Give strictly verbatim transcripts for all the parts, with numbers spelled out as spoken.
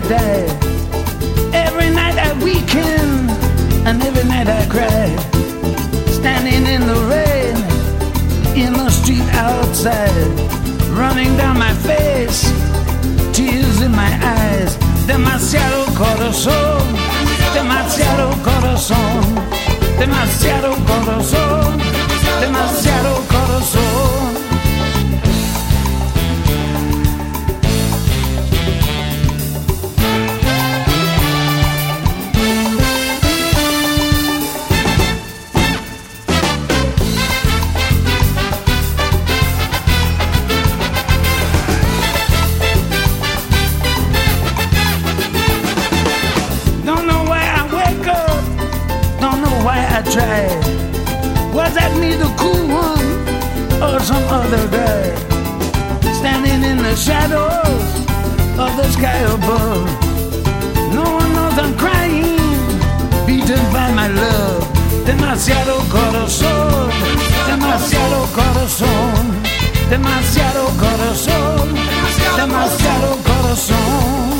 die. Every night I weaken, and every night I cry. Standing in the rain, in the street outside, running down my face, tears in my eyes. Demasiado corazón, demasiado corazón, demasiado corazón, demasiado corazón. Try. Was that me, the cool one, or some other guy? Standing in the shadows of the sky above. No one knows I'm crying, beaten by my love. Demasiado corazón, demasiado corazón, demasiado corazón, demasiado corazón.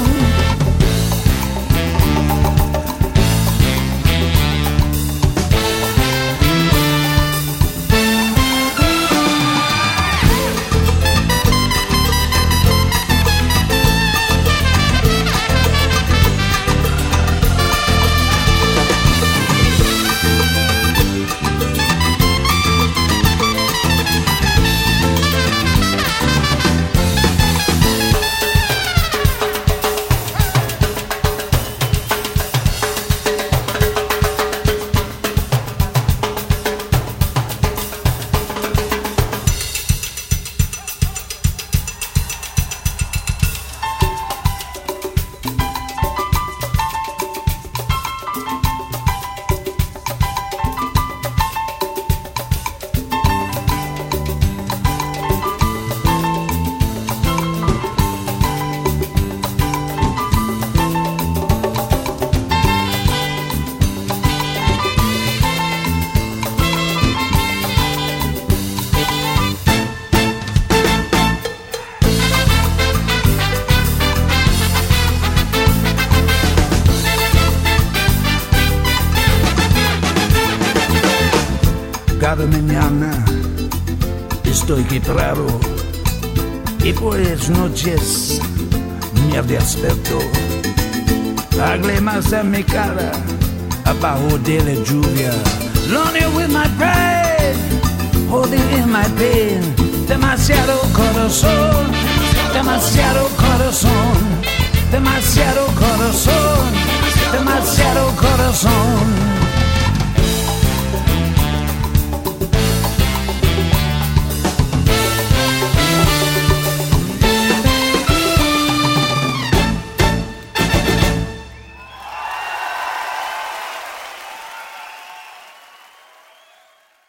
Cada mañana estoy quebrado y por las noches me desperto. Lágrimas en mi cara abajo de la lluvia. Lonely with my pride, holding in my pain. Demasiado corazón, demasiado corazón, demasiado corazón, demasiado corazón.